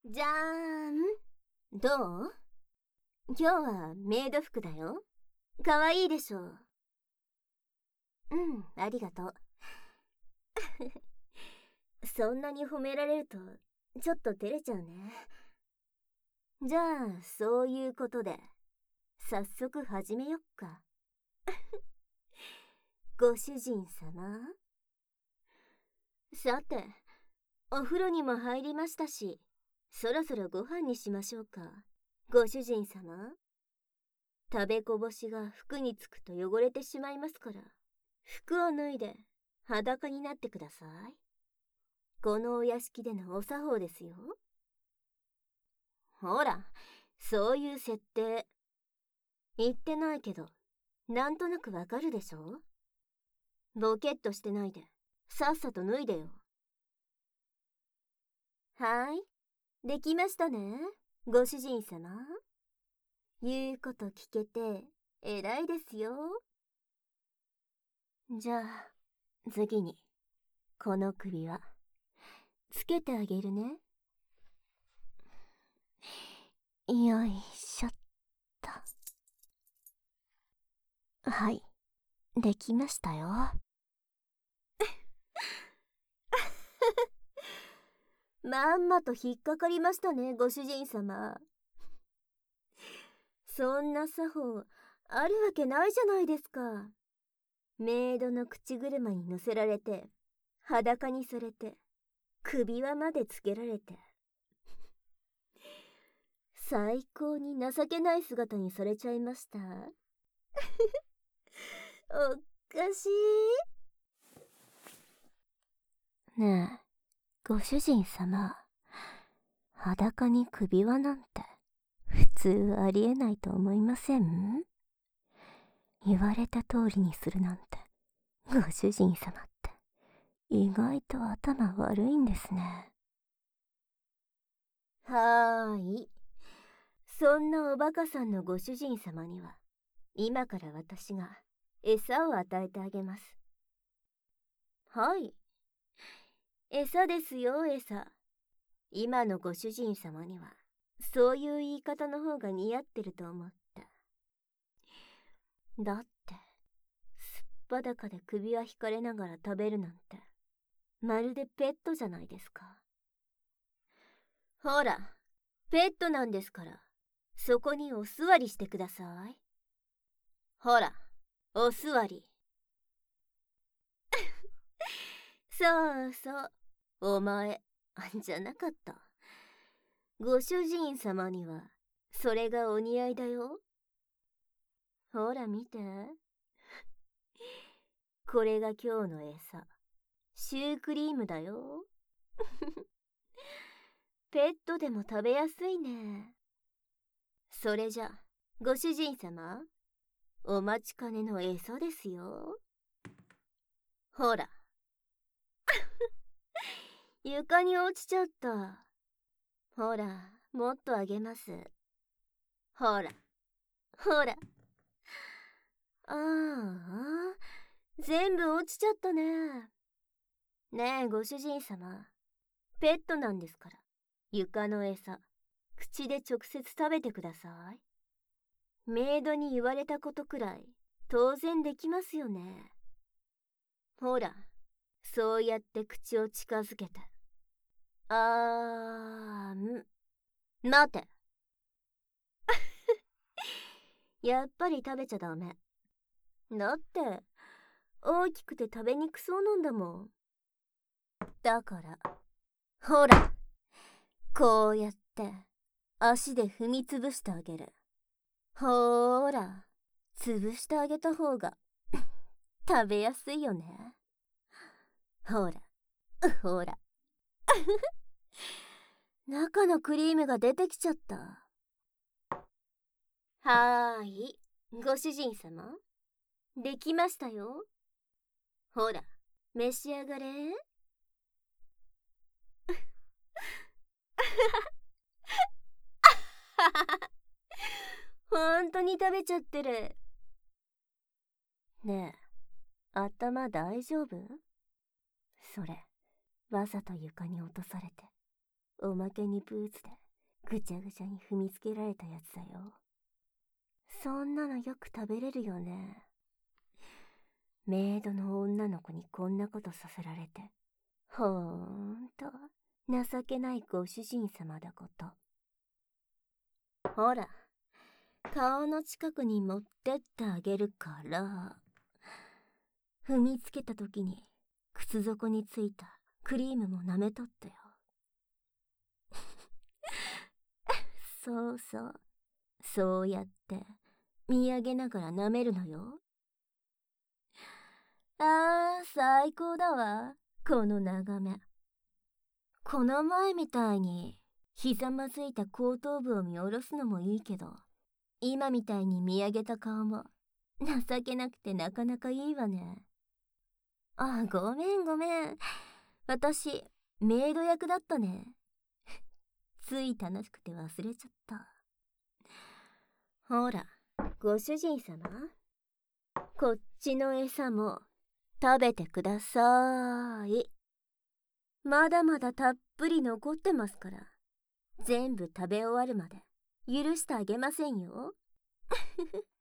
じゃーん。どう？今日はメイド服だよ。かわいいでしょ。ありがとう。そんなに褒められるとちょっと照れちゃうね。じゃあそういうことで早速始めよっか。ご主人様。さて、お風呂にも入りましたし、そろそろご飯にしましょうか。ご主人様。食べこぼしが服につくと汚れてしまいますから、服を脱いで裸になってください。このお屋敷でのお作法ですよ。ほら、そういう設定。言ってないけど、なんとなくわかるでしょ？ボケっとしてないで、さっさと脱いでよ。はい、できましたね、ご主人様。言うこと聞けて偉いですよ。じゃあ、次に、この首輪、つけてあげるね。よいしょっと。はい、できましたよ。まんまと引っかかりましたね、ご主人様。そんな作法あるわけないじゃないですか。メイドの口車に乗せられて、裸にされて、首輪までつけられて、最高に情けない姿にされちゃいました。おかしい。ねえ、ご主人様、裸に首輪なんて普通ありえないと思いません？言われた通りにするなんて、ご主人様って意外と頭悪いんですね。はーい。そんなおバカさんのご主人様には、今から私が餌を与えてあげます。はい。餌ですよ、餌。今のご主人様には、そういう言い方の方が似合ってると思った。だって、すっぱだかで首輪引かれながら食べるなんて、まるでペットじゃないですか。ほら、ペットなんですから、そこにお座りしてください。ほら、お座り。そうそう、お前、じゃなかった。ご主人様には、それがお似合いだよ。ほら見て。これが今日の餌。シュークリームだよ。ペットでも食べやすいね。それじゃ、ご主人様、お待ちかねの餌ですよ。ほら。床に落ちちゃった。ほら、もっとあげます。ほら、ほら。ああ、全部落ちちゃったね。ねえ、ご主人様。ペットなんですから、床の餌、口で直接食べてください。メイドに言われたことくらい、当然できますよね。ほら、そうやって口を近づけて。待て。やっぱり食べちゃダメ。だって、大きくて食べにくそうなんだもん。だから、ほら、こうやって、足で踏みつぶしてあげる。ほーら、潰してあげた方が食べやすいよね。ほら、ほら。中のクリームが出てきちゃった。はーい、ご主人様。できましたよ。ほら、召し上がれ。ほんとに食べちゃってる。ねえ、頭大丈夫？それ、わざと床に落とされて。 おまけにブーツでぐちゃぐちゃに踏みつけられたやつだよ。そんなのよく食べれるよね。メイドの女の子にこんなことさせられて、ほーんと情けないご主人様だこと。ほら、顔の近くに持ってってあげるから。踏みつけた時に靴底についたクリームも舐めとったよ。そうそう。そうやって見上げながら舐めるのよ。あー、最高だわ。この眺め。この前みたいにひざまずいた後頭部を見下ろすのもいいけど、今みたいに見上げた顔も情けなくてなかなかいいわね。あ、ごめんごめん。私、メイド役だったね。つい楽しくて忘れちゃった。ほら、ご主人様。こっちの餌も食べてください。まだまだたっぷり残ってますから。全部食べ終わるまで許してあげませんよ。